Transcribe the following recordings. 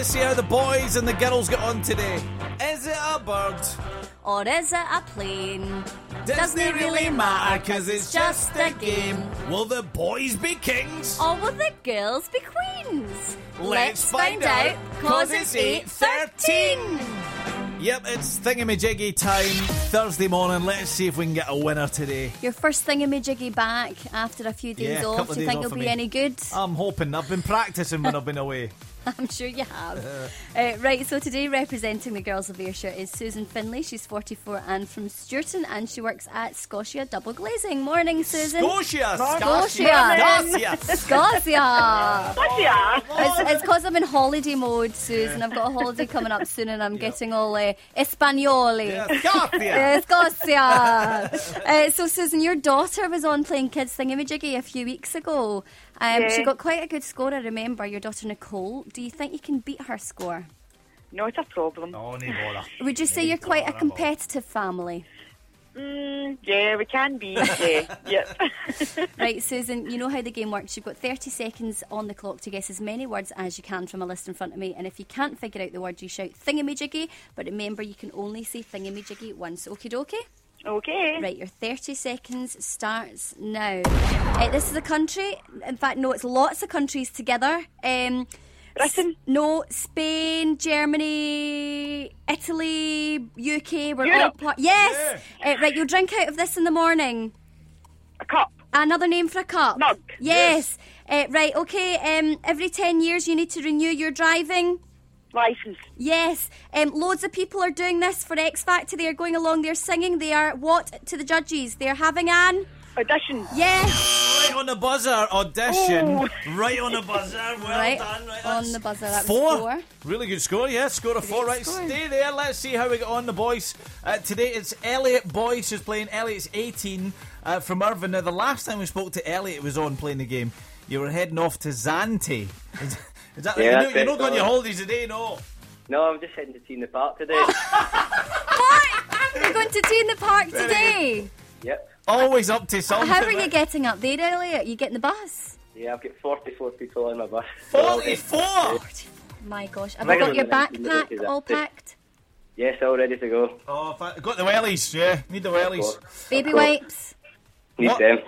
let's see how the boys and the girls get on today. Is it a bird? Or is it a plane? Doesn't it really matter, cause it's just a game. Will the boys be kings? Or will the girls be queens? Let's find out, cause it's 8:13. Yep, it's thingamajiggy time, Thursday morning. Let's see if we can get a winner today. Your first thingamajiggy back after a few days off. Couple of Do you days think off it'll for be me. any good? I'm hoping. I've been practising when I've been away. I'm sure you have. Right, so today representing the girls of Ayrshire is Susan Finlay. She's 44 and from Sturton, and she works at Scotia Double Glazing. Morning, Susan. Scotia! Scotia! Scotia! Yeah. It's because I'm in holiday mode, Susan. I've got a holiday coming up soon and I'm getting all Espanoli. Scotia! So, Susan, your daughter was on playing Kids Thingamajiggy a few weeks ago. She got quite a good score, I remember, your daughter Nicole. Do you think you can beat her score? Not a problem. Oh, no bother. Would you say you're quite a competitive family? Yeah, we can be. Yeah. Right, Susan, you know how the game works. You've got 30 seconds on the clock to guess as many words as you can from a list in front of me. And if you can't figure out the word, you shout thingamajiggy. But remember, you can only say thingamajiggy once. Okie dokie? Okay. Right, your 30 seconds starts now. This is a country. In fact, no, it's lots of countries together. Britain. No, Spain, Germany, Italy, UK. We're Europe. all part. Yes. Right, you'll drink out of this in the morning. A cup. Another name for a cup. Mug. Yes. Right, okay. Every 10 years you need to renew your driving. License. Yes. Loads of people are doing this for X Factor. They are going along, they're singing, they are what to the judges? They're having an... Audition. Yes. Right on the buzzer, audition. Right on the buzzer, well Right done. Right, on that's the buzzer, that was 4. four. Really good score, yeah, score of 4. Right, score. stay there, let's see how we get on, the boys. Today it's Elliot Boyce who's playing. Elliot's 18 from Irvine. Now, the last time we spoke to Elliot was on playing the game, you were heading off to Zante. Is that Yeah, you're not going on your holidays today, no? No, I'm just heading to Tea in the Park today. What? You're going to Tea in the Park today? Yep. Always up to something. How are you getting up there, Elliot? You getting the bus? Yeah, I've got 44 people on my bus. 44? My gosh. Have you got your backpack all packed? Yes, all ready to go. Oh, got the wellies, yeah. Need the wellies. Baby wipes? Need What? them.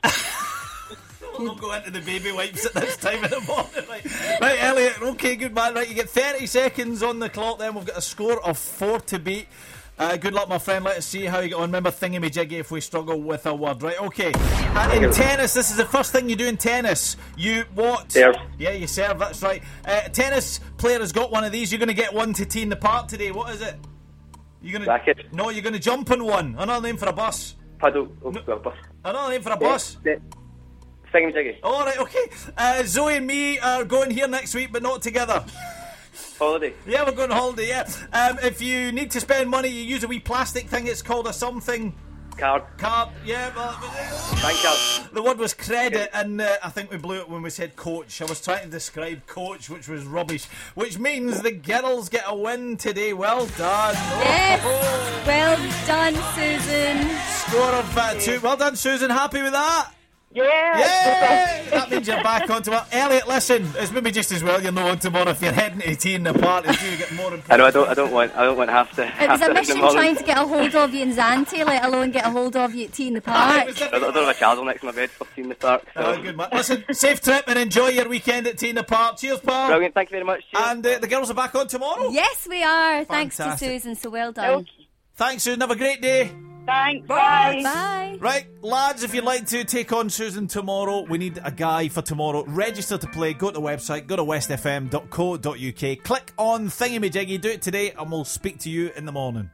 We'll go into the baby wipes at this time of the morning. Right, Elliot, okay, good man. Right, you get 30 seconds on the clock then. We've got a score of 4 to beat. Good luck, my friend. Let's see how you get on. Remember, thingamajiggy if we struggle with a word. Right, okay. In tennis, this is the first thing you do in tennis. You what? Serve. Yeah, you serve, that's right. Tennis player has got one of these. You're going to get one to Tea in the Park today. What is it? You're gonna, Racket. No, you're going to jump on one. Another name for a bus. Paddle. Oh, well, bus. Another name for a bus. Thingamajiggy. All right, okay. Zoe and me are going here next week, but not together. Holiday. Yeah, we're going on holiday, yeah. If you need to spend money, you use a wee plastic thing. It's called a something... Card. Yeah, well... Bank card. The word was credit, and I think we blew it when we said coach. I was trying to describe coach, which was rubbish. Which means the girls get a win today. Well done. Yes. Well done, Susan. Score of 2. Well done, Susan. Happy with that? Yeah. Yay! That means you're back on tomorrow. Elliot, listen, it's maybe just as well you're not on tomorrow if you're heading to Tea in the Park until you get more important. I know. I don't want half to. It was a mission trying to get a hold of you in Zante, let alone get a hold of you at Tea in the Park. I don't have a charger next to my bed for Tea in the Park. So. Good man. Listen, safe trip and enjoy your weekend at Tea in the Park. Cheers, pal. Brilliant. Thank you very much. Cheers. And the girls are back on tomorrow. Yes, we are. Thanks to Fantastic. Susan, so well done. Thanks, Susan. Have a great day. Thanks. Bye. Bye. Right, lads, if you'd like to take on Susan tomorrow, we need a guy for tomorrow. Register to play. Go to the website. Go to westfm.co.uk. Click on Thingamajiggy. Do it today and we'll speak to you in the morning.